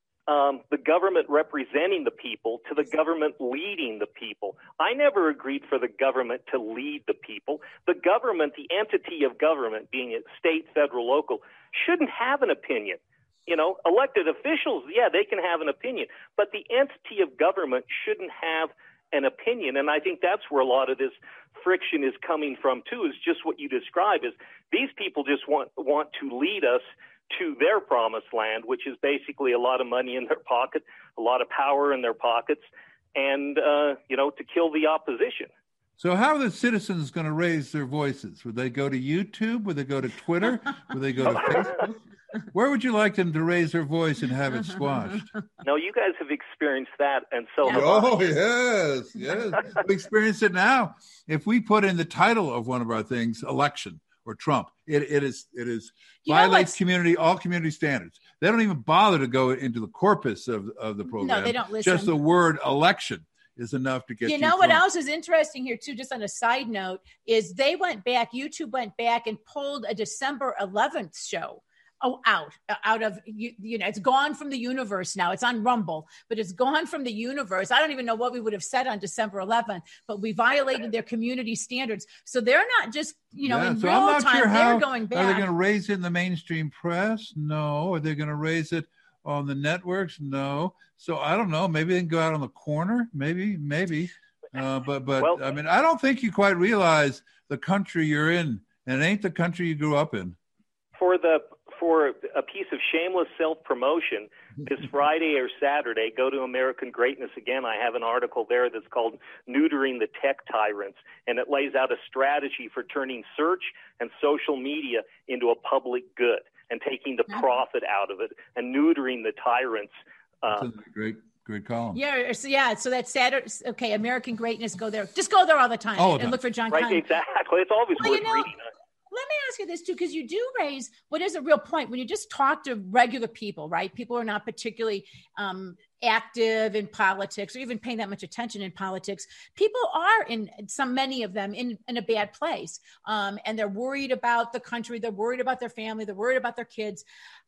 um, the government representing the people to the government leading the people. I never agreed for the government to lead the people. The government, the entity of government, being it state, federal, local, shouldn't have an opinion. You know, elected officials, yeah, they can have an opinion, but the entity of government shouldn't have an opinion. And I think that's where a lot of this friction is coming from too, is just what you describe, is these people just want want to lead us to their promised land, which is basically a lot of money in their pocket, a lot of power in their pockets, and, uh, you know, to kill the opposition. So how are the citizens going to raise their voices? Would they go to YouTube? Would they go to Twitter? Would they go to Facebook? Where would you like them to raise their voice and have it squashed? No, you guys have experienced that, and so have Oh, I. yes, yes. We experience it now. If we put in the title of one of our things, election or Trump, it, it is it is You know violates what's- community, all community standards. They don't even bother to go into the corpus of, of the program. No, they don't listen. Just the word election is enough to get You you know what Trump. else is interesting here too, just on a side note, is they went back, YouTube went back and pulled a December eleventh show oh, out, out of, you, you know, it's gone from the universe now. It's on Rumble, but it's gone from the universe. I don't even know what we would have said on December eleventh, but we violated their community standards. So they're not just, you know, Yeah, in so real I'm not time, sure how, they're going Are they back. going to raise it in the mainstream press? No. Are they going to raise it on the networks? No. So I don't know. Maybe they can go out on the corner. Maybe, maybe. Uh, but, but Well- I mean, I don't think you quite realize the country you're in, and it ain't the country you grew up in. For the for a piece of shameless self-promotion, this Friday or Saturday, go to American Greatness Again. I have an article there that's called Neutering the Tech Tyrants, and it lays out a strategy for turning search and social media into a public good and taking the profit out of it and neutering the tyrants. Uh, That's a great, great column. Yeah, so yeah, so that's Saturday. Okay, American Greatness, go there. Just go there all the time All the and time. look for John right, Kahn. exactly. It's always Well, worth you know, reading. let me ask you this too, because you do raise what is a real point when you just talk to regular people, right? People are not particularly um, active in politics or even paying that much attention in politics. People are in some, many of them in, in a bad place. Um, and they're worried about the country. They're worried about their family. They're worried about their kids.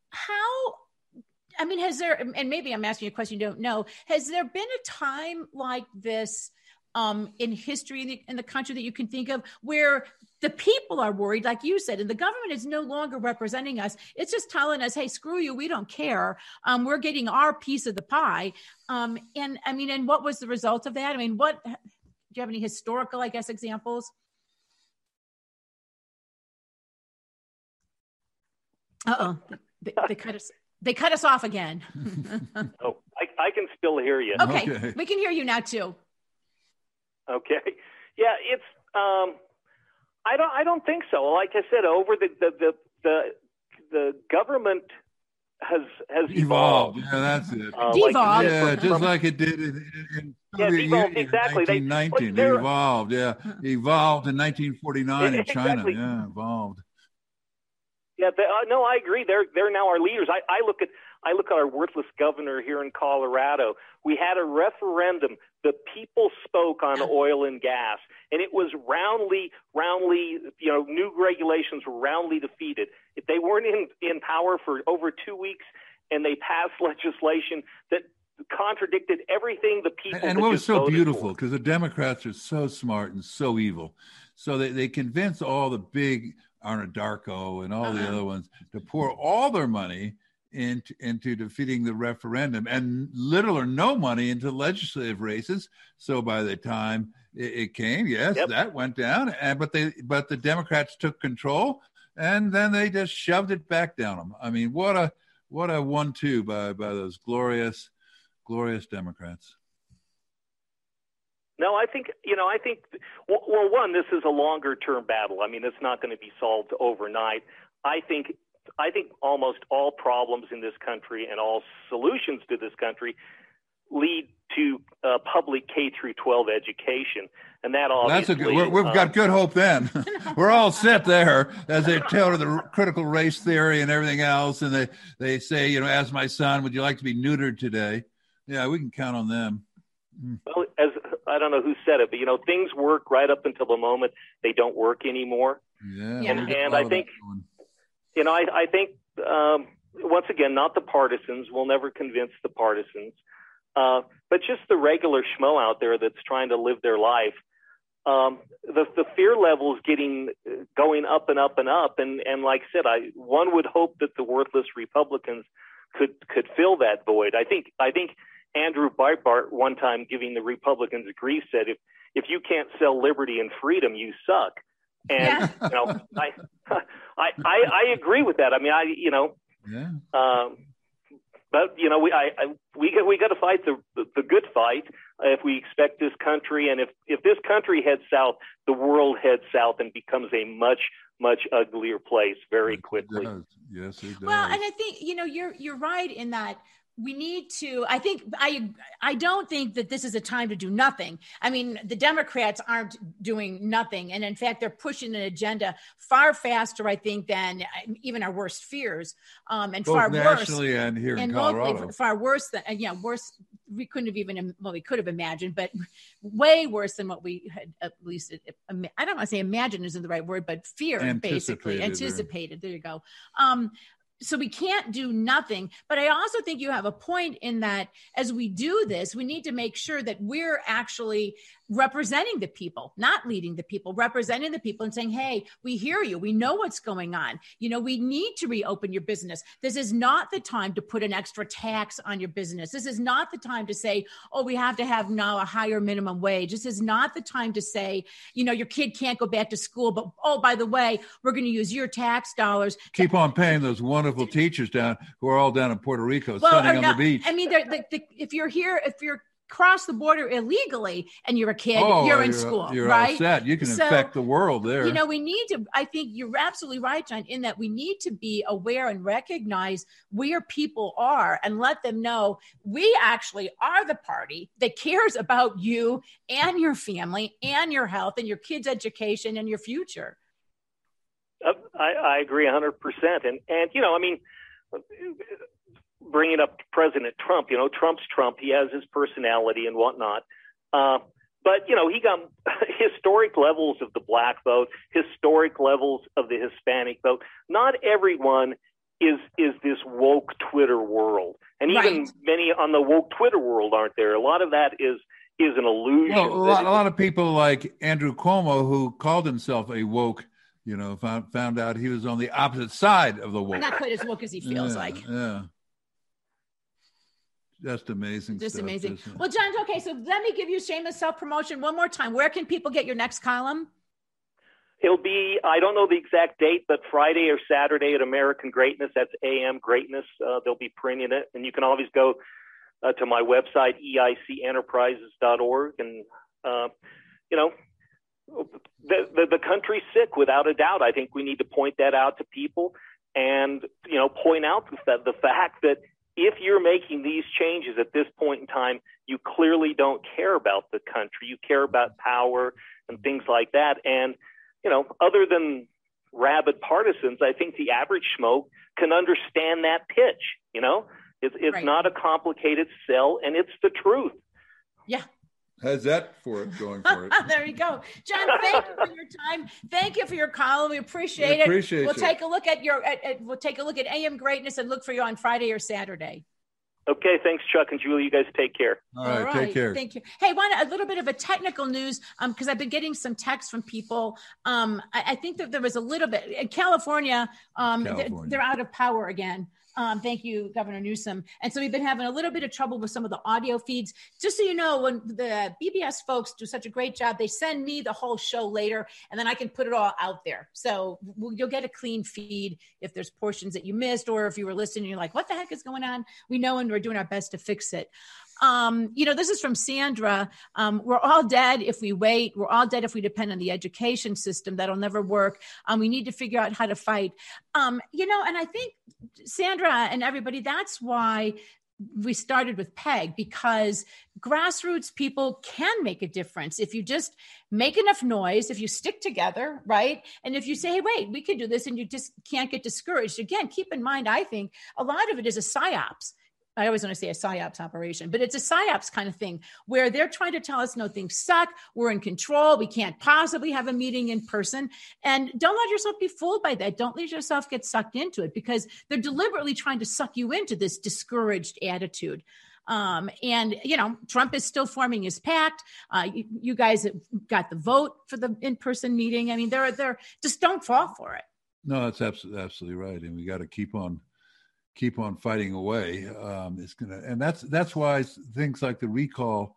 How, I mean, has there, and maybe I'm asking you a question you don't know, has there been a time like this um, in history in the, in the country that you can think of where the people are worried, like you said, and the government is no longer representing us. It's just telling us, hey, screw you. We don't care. Um, we're getting our piece of the pie. Um, and I mean, and what was the result of that? I mean, what, do you have any historical, I guess, examples? Uh-oh, they, they cut us, they cut us off again. Oh, I, I can still hear you. Okay, Okay. we can hear you now too. Okay. Yeah, it's um I don't I don't think so. Like I said, over the the the the, the government has has Evolved. evolved. Yeah, that's it. Uh, Devolved. like, Yeah, from- just like it did in, in Yeah, Soviet devolved, Union exactly. They- in nineteen nineteen. like, It they're- evolved, yeah. Evolved in nineteen forty-nine in China. Exactly. Yeah, evolved. Yeah, they, uh, no, I agree. They're they're now our leaders. I, I look at I look at our worthless governor here in Colorado. We had a referendum. The people spoke on oil and gas, and it was roundly, roundly, you know, new regulations were roundly defeated. If they weren't in, in power for over two weeks, and they passed legislation that contradicted everything the people. And that what was just so voted beautiful, for. because the Democrats are so smart and so evil. So they, they convince all the big Anadarko and all Uh-huh. the other ones to pour all their money into, into defeating the referendum and little or no money into legislative races. So by the time it, it came, yes, Yep. that went down. And but they but the Democrats took control, and then they just shoved it back down them. I mean, what a what a one-two by by those glorious, glorious Democrats. No, I think, you know, I think, well, well, one, this is a longer term battle. I mean, it's not going to be solved overnight. I think, I think almost all problems in this country and all solutions to this country lead to uh, public K through twelve education. And that obviously, that's a good, we're, we've uh, got good hope then. We're all set there as they tell the critical race theory and everything else. And they, they say, you know, ask my son, would you like to be neutered today? Yeah, we can count on them. Well, as I don't know who said it, but, you know, things work right up until the moment they don't work anymore. Yeah. Yeah. And, and I think, you know, I, I think, um, once again, not the partisans. We'll never convince the partisans. Uh, but just the regular schmo out there that's trying to live their life. Um, the, the fear level is getting going up and up and up. And, and like I said, I, one would hope that the worthless Republicans could, could fill that void. I think, I think Andrew Breitbart one time giving the Republicans grief said, if, if you can't sell liberty and freedom, you suck. And, yeah. you know, I, I, I, I agree with that. I mean, I, you know, yeah. um, But, you know, we I, I, we got we got to fight the, the the good fight if we expect this country. And if, if this country heads south, the world heads south and becomes a much, much uglier place very Yes, quickly. It does. Yes, it does. Well, and I think, you know, you're you're right in that we need to, I think, I I don't think that this is a time to do nothing. I mean, the Democrats aren't doing nothing. And in fact, they're pushing an agenda far faster, I think, than even our worst fears. Um, and Both far nationally worse. and here in and Colorado. locally, far worse than, uh, yeah, worse. We couldn't have even, well, we could have imagined, but way worse than what we had, at least, I don't want to say imagine isn't the right word, but fear, basically. Anticipated. Or, there you go. Um, So we can't do nothing. But I also think you have a point in that as we do this, we need to make sure that we're actually representing the people, not leading the people, representing the people and saying, hey, we hear you. We know what's going on. You know, we need to reopen your business. This is not the time to put an extra tax on your business. This is not the time to say, oh, we have to have now a higher minimum wage. This is not the time to say, you know, your kid can't go back to school, but oh, by the way, we're going to use your tax dollars. Keep on paying those wonderful teachers down who are all down in Puerto Rico, well, sunning on no, the beach. I mean, the, the, if you're here, if you're cross the border illegally and you're a kid, oh, you're in you're, school, you're right? All set. You can so, infect the world there. You know, we need to, I think you're absolutely right, John, in that we need to be aware and recognize where people are and let them know we actually are the party that cares about you and your family and your health and your kids' education and your future. Uh, I, I agree one hundred percent. And, and, you know, I mean, bringing up President Trump, you know, Trump's Trump. He has his personality and whatnot. Uh, but, you know, he got historic levels of the black vote, historic levels of the Hispanic vote. Not everyone is is this woke Twitter world. And even right. many on the woke Twitter world aren't there. A lot of that is is an illusion. Well, a lot, a lot of people like Andrew Cuomo, who called himself a woke, you know, found found out he was on the opposite side of the woke. Not quite as woke as he feels yeah, like. Yeah. Just amazing. Just stuff, amazing. Well, John, okay, so let me give you shameless self-promotion one more time. Where can people get your next column? It'll be, I don't know the exact date, but Friday or Saturday at American Greatness. That's A M Greatness. Uh, they'll be printing it. And you can always go uh, to my website, E I C enterprises dot org. And, uh, you know, the, the, the country's sick, without a doubt. I think we need to point that out to people and, you know, point out the, the fact that if you're making these changes at this point in time, you clearly don't care about the country. You care about power and things like that. And, you know, other than rabid partisans, I think the average schmo can understand that pitch. You know, it's, it's right. not a complicated sell, and it's the truth. Yeah. How's that for it going for it? There you go. John, thank you for your time. Thank you for your column. We appreciate we appreciate it. We'll you. take a look at your, at, at, we'll take a look at A M Greatness and look for you on Friday or Saturday. Okay. Thanks, Chuck and Julie. You guys take care. All right. All right. Take care. Thank you. Hey, one, a little bit of a technical news, um, because I've been getting some texts from people. Um, I, I think that there was a little bit in California, um, California. They're, they're out of power again. Um, thank you, Governor Newsom. And so we've been having a little bit of trouble with some of the audio feeds. Just so you know, when the B B S folks do such a great job, they send me the whole show later, and then I can put it all out there. So we'll, you'll get a clean feed if there's portions that you missed, or if you were listening and you're like, what the heck is going on? We know, and we're doing our best to fix it. Um, you know, this is from Sandra. Um, we're all dead if we wait. We're all dead if we depend on the education system. That'll never work. Um, we need to figure out how to fight. Um, you know, and I think, Sandra and everybody, that's why we started with PEG, because grassroots people can make a difference if you just make enough noise, if you stick together, right? And if you say, hey, wait, we can do this, and you just can't get discouraged. Again, keep in mind, I think a lot of it is a psyops. I always want to say a psyops operation, but it's a psyops kind of thing where they're trying to tell us, no, things suck. We're in control. We can't possibly have a meeting in person. And don't let yourself be fooled by that. Don't let yourself get sucked into it, because they're deliberately trying to suck you into this discouraged attitude. Um, and, you know, Trump is still forming his pact. Uh, you, you guys got the vote for the in-person meeting. I mean, they're, they're just don't fall for it. No, that's absolutely, absolutely right. And we got to keep on keep on fighting away. Um, it's gonna, and that's that's why things like the recall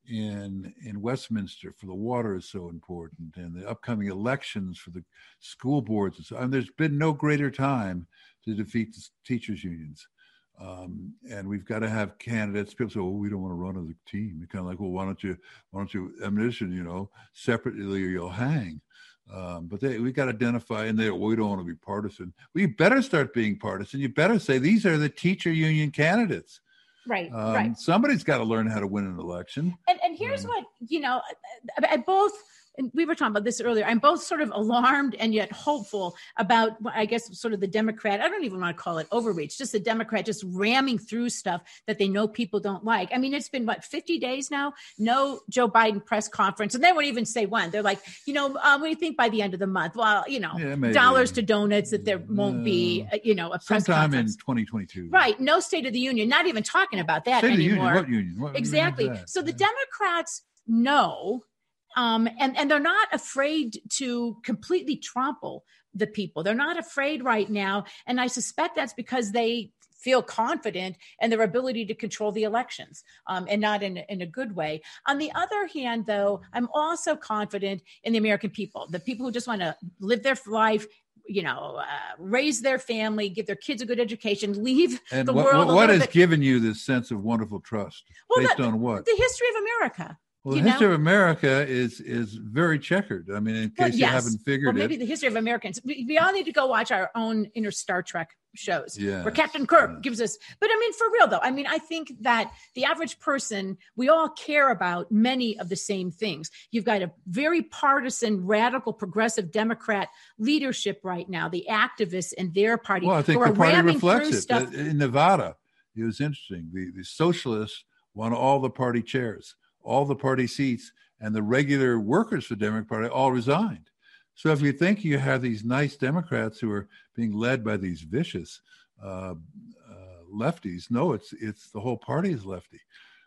in in Westminster for the water is so important, and the upcoming elections for the school boards. And, so, and there's been no greater time to defeat the teachers' unions. Um, and we've got to have candidates. People say, "Well, we don't want to run as a team." You're kind of like, "Well, why don't you why don't you ammunition, you know, separately, or you'll hang." Um, but they, we got to identify, and they, well, we don't want to be partisan. Well, you better start being partisan. You better say these are the teacher union candidates. Right, um, right. Somebody's got to learn how to win an election. And, and here's um, what, you know, I, I both, and we were talking about this earlier, I'm both sort of alarmed and yet hopeful about, I guess, sort of the Democrat, I don't even want to call it overreach, just the Democrat just ramming through stuff that they know people don't like. I mean, it's been, what, fifty days now? No Joe Biden press conference. And they won't even say when. They're like, you know, um, what do you think by the end of the month? Well, you know, yeah, dollars to donuts that there won't uh, be, you know, a press sometime conference. in twenty twenty-two. Right. No State of the Union, not even talking about that State anymore. Of the Union. What union? What, exactly. What so the Democrats know. Um, and, and they're not afraid to completely trample the people. They're not afraid right now. And I suspect that's because they feel confident in their ability to control the elections, um, and not in, in a good way. On the other hand, though, I'm also confident in the American people, the people who just want to live their life, you know, uh, raise their family, give their kids a good education, leave and the what, world. What, what has bit... given you this sense of wonderful trust? Well, based the, on what? The history of America. Well, the you history know? of America is is very checkered. I mean, in case well, you yes. haven't figured well, maybe it. the history of Americans. We, we all need to go watch our own inner Star Trek shows yes. where Captain Kirk yes. gives us. But I mean, for real, though, I mean, I think that the average person, we all care about many of the same things. You've got a very partisan, radical, progressive Democrat leadership right now, the activists in their party. Well, I think who the are party ramming reflects through it. Stuff. In Nevada, it was interesting. The, the socialists won all the party chairs, all the party seats, and the regular workers for the Democratic Party all resigned. So if you think you have these nice Democrats who are being led by these vicious uh, uh, lefties, no, it's it's the whole party is lefty.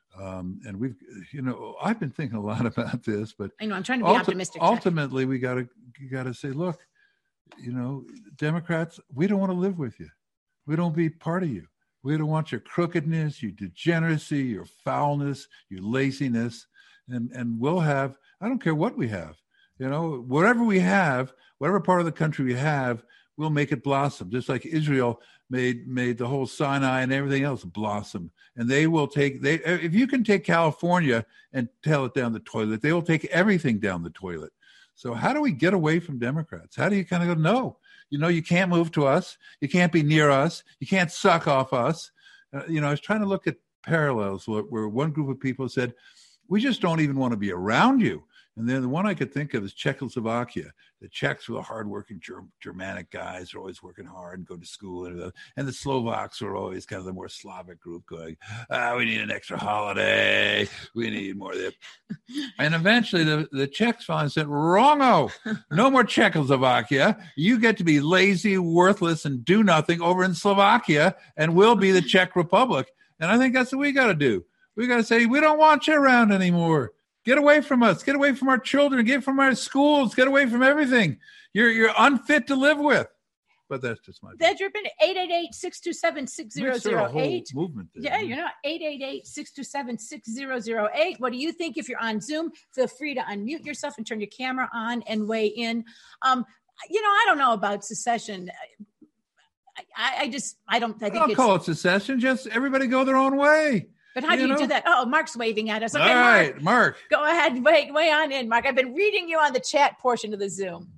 Um, and we've, you know, I've been thinking a lot about this, but I know I'm trying to be ulti- optimistic. Ultimately, we got to got to say, look, you know, Democrats, we don't want to live with you. We don't be part of you. We don't want your crookedness, your degeneracy, your foulness, your laziness. And and we'll have, I don't care what we have, you know, whatever we have, whatever part of the country we have, we'll make it blossom. Just like Israel made made the whole Sinai and everything else blossom. And they will take, they if you can take California and tell it down the toilet, they will take everything down the toilet. So how do we get away from Democrats? How do you kind of go, no, you know, you can't move to us. You can't be near us. You can't suck off us. Uh, you know, I was trying to look at parallels where, where one group of people said, we just don't even want to be around you. And then the one I could think of is Czechoslovakia. The Czechs were the hardworking Germ- Germanic guys, are always working hard and go to school. And the, and the Slovaks were always kind of the more Slavic group going, ah, we need an extra holiday. We need more of this. And eventually the, the Czechs finally said, wrong-o, no more Czechoslovakia. You get to be lazy, worthless, and do nothing over in Slovakia, and we'll be the Czech Republic. And I think that's what we got to do. We got to say, we don't want you around anymore. Get away from us. Get away from our children. Get from our schools. Get away from everything. You're you're unfit to live with. But that's just my. That's your eight eight eight, six two seven, six zero zero eight. Movement there, yeah, you know, eight eight eight, six two seven, six zero zero eight. What do you think? If you're on Zoom, feel free to unmute yourself and turn your camera on and weigh in. Um, you know, I don't know about secession. I, I just, I don't, I think I'll it's, call it secession. Just everybody go their own way. But how do you, you know? do that? Oh, Mark's waving at us. Okay, all right, Mark, Mark. Go ahead. Wait, weigh on in, Mark. I've been reading you on the chat portion of the Zoom.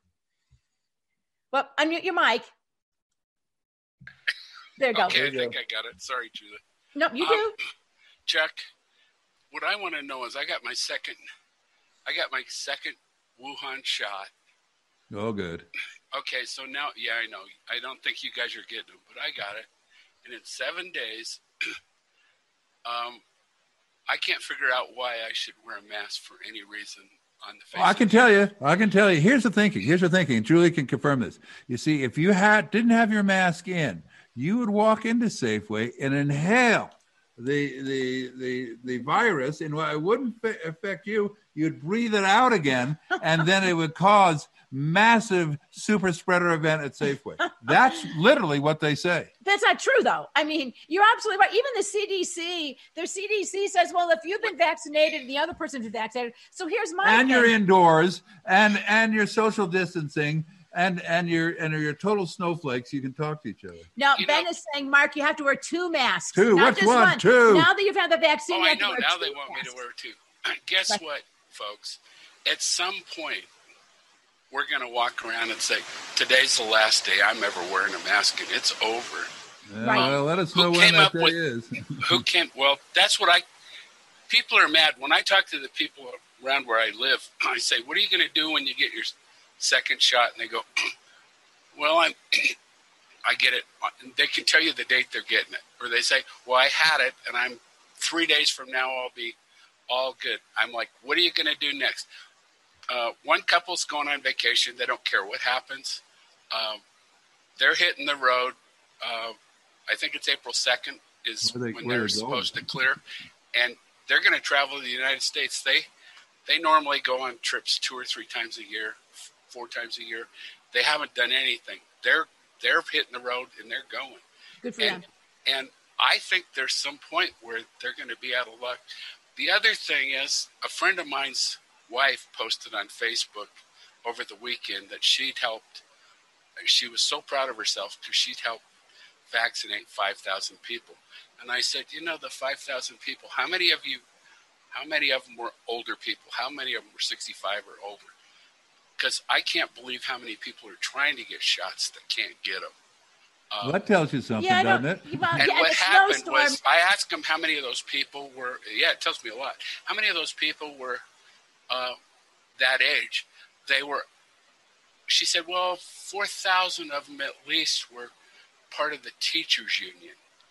Well, unmute your mic. There you go. Okay, I think I got it. Sorry, Julie. Nope, you um, do. Chuck, what I want to know is I got my second, I got my second Wuhan shot. Oh, good. Okay, so now, yeah, I know. I don't think you guys are getting them, but I got it. And in seven days, um, I can't figure out why I should wear a mask for any reason on the face. Well, I can tell you. I can tell you. Here's the thinking. Here's the thinking. And Julie can confirm this. You see, if you had didn't have your mask in, you would walk into Safeway and inhale the the the the virus, and it wouldn't affect you. You'd breathe it out again, and then it would cause massive super spreader event at Safeway. That's literally what they say. That's not true, though. I mean, you're absolutely right. Even the C D C, the C D C says, well, if you've been vaccinated and the other person's been vaccinated. So here's my And thing. you're indoors, and and you're social distancing, and and you're and you're total snowflakes. You can talk to each other. Now, You Ben know- is saying, Mark, you have to wear two masks. Two. Not Which just one? Two. Now that you've had the vaccine, Oh, you I have to know. wear Now two they want me masks. to wear two. Guess Right. what, folks? At some point, we're going to walk around and say, today's the last day I'm ever wearing a mask, and it's over. Yeah, Right. Well, let us Who know when came that up day with- is. Who can, well, that's what I, people are mad. When I talk to the people around where I live, I say, what are you going to do when you get your second shot? And they go, well, I'm, I get it. They can tell you the date they're getting it. Or they say, well, I had it, and I'm three days from now, I'll be all good. I'm like, what are you going to do next? Uh, one couple's going on vacation. They don't care what happens. Um, they're hitting the road. Uh, I think it's April second is Where they- when where they're they're supposed going. to clear. And they're going to travel to the United States. They they normally go on trips two or three times a year, f- four times a year. They haven't done anything. They're they're hitting the road and they're going. Good for And, them. and I think there's some point where they're going to be out of luck. The other thing is, a friend of mine's wife posted on Facebook over the weekend that she'd helped. She was so proud of herself because she'd helped vaccinate five thousand people. And I said, you know, the five thousand people, how many of you, how many of them were older people? How many of them were sixty-five or older? Because I can't believe how many people are trying to get shots that can't get them. Um, Well, that tells you something, Yeah, I doesn't don't- it? well, and yeah, what the happened snowstorm- was, I asked them how many of those people were, yeah, it tells me a lot. How many of those people were uh, that age? They were, she said, well, four thousand of them at least were part of the teachers union.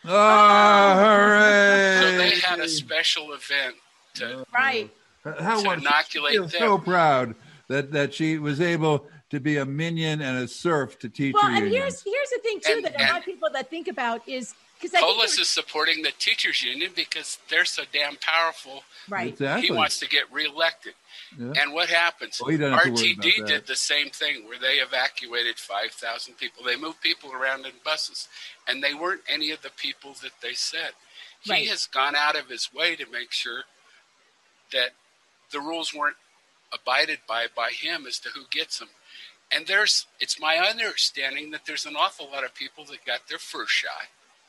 Oh, hooray! So they had a special event to, Right. How to wonderful. inoculate I feel them. so proud that, that she was able to be a minion and a serf to teacher Well, and unions. here's here's the thing too And- that a lot and- of people that think about is because I think Polis there- is supporting the teachers union because they're so damn powerful. right. Exactly. He wants to get reelected. Yeah. And what happens? Well, he doesn't have to worry R T D about that. did the same thing where they evacuated five thousand people. They moved people around in buses, and they weren't any of the people that they said. He Right. has gone out of his way to make sure that the rules weren't abided by by him as to who gets them. And there's, it's my understanding that there's an awful lot of people that got their first shot,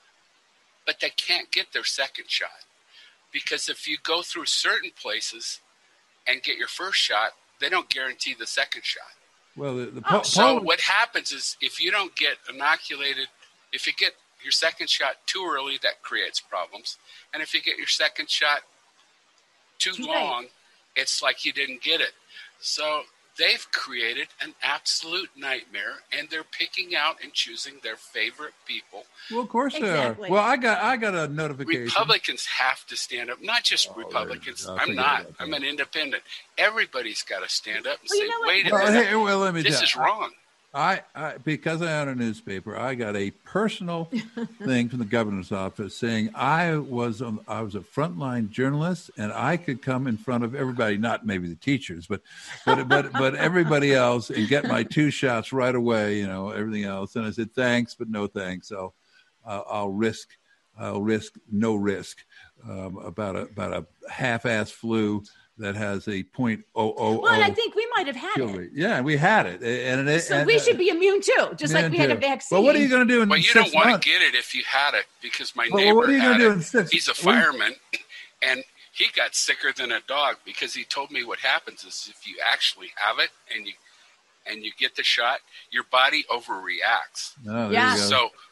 but they can't get their second shot. Because if you go through certain places and get your first shot, they don't guarantee the second shot. Well, the, the Oh, po- So Poland- what happens is if you don't get inoculated, if you get your second shot too early, that creates problems. And if you get your second shot too Too late. long, it's like you didn't get it. So they've created an absolute nightmare, and they're picking out and choosing their favorite people. well, of course Exactly. they are. Well, I got I got a notification. Republicans have to stand up, not just Oh, Republicans. there you go. I I'm forget not. about I'm that. an independent. Everybody's got to stand up and Well, say, you know what? wait a Well, minute, hey, well, let me this tell is you. wrong. I, I because I own a newspaper, I got a personal thing from the governor's office saying I was on, I was a frontline journalist and I could come in front of everybody, not maybe the teachers, but but but but everybody else, and get my two shots right away. You know, everything else. And I said thanks, but no thanks. So uh, I'll risk I'll risk no risk um, about a about a half-ass flu that has a point oh oh Well, and I oh think we might have had kill it. rate. Yeah, we had it, and it, So and, we uh, should be immune too, just like Man, we had a too. vaccine. Well, what are you going to do in Well, you six don't want months? to get it if you had it, because my Well, neighbor what are you gonna had do it. in six- He's a what are you- fireman, and he got sicker than a dog because he told me what happens is if you actually have it and you and you get the shot, your body overreacts. Oh, there Yeah. you go. So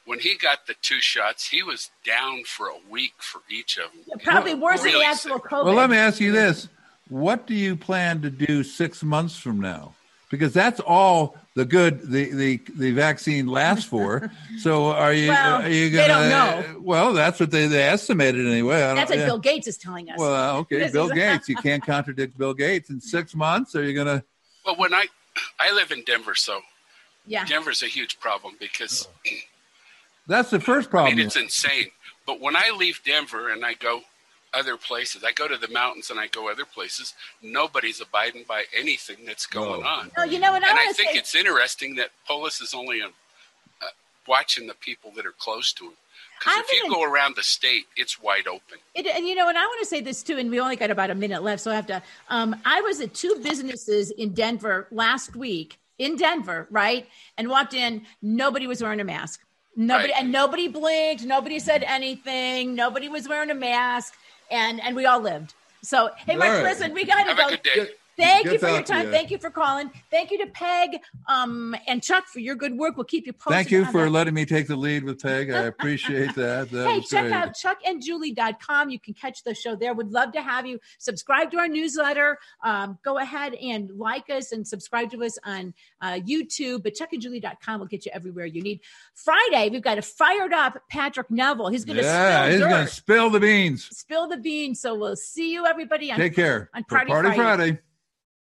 when he got the two shots, he was down for a week for each of them. Probably worse really than the actual sick. COVID. Well, let me ask you this. What do you plan to do six months from now? Because that's all the good the, the, the vaccine lasts for. So are you well, are you gonna? They don't know. Well, that's what they, they estimated anyway. I That's don't, what yeah. Bill Gates is telling us. Well, okay, This Bill is- Gates. You can't contradict Bill Gates. In six months, are you gonna? Well, when I I live in Denver, so Yeah. Denver's a huge problem because That's the first I problem. mean it's insane. But when I leave Denver and I go other places, I go to the mountains and I go other places, nobody's abiding by anything that's going No. on. No, you know what I And I want to think say. it's interesting that Polis is only uh, uh, watching the people that are close to him. Because I'm if you gonna- go around the state, it's wide open. It, and you know, and I want to say this too, and we only got about a minute left, so I have to. Um, I was at two businesses in Denver last week, in Denver, right, and walked in. Nobody was wearing a mask. Nobody, Right. and nobody blinked. Nobody said anything. Nobody was wearing a mask, and and we all lived. So, hey, Mark, All right. listen, we got to Have go. a good day. Thank Good you for your talk to time. you. Thank you for calling. Thank you to Peg um, and Chuck for your good work. We'll keep you posted. Thank you on for that. letting me take the lead with Peg. I appreciate that. That Hey, was check great. out chuck and julie dot com. You can catch the show there. Would love to have you subscribe to our newsletter. Um, go ahead and like us and subscribe to us on uh, YouTube. But chuck and julie dot com will get you everywhere you need. Friday, we've got a fired up Patrick Neville. He's going to Yeah, spill he's dirt, going to spill the beans. spill the beans. So we'll see you, everybody. On, Take care. on For Party Party Friday. Friday.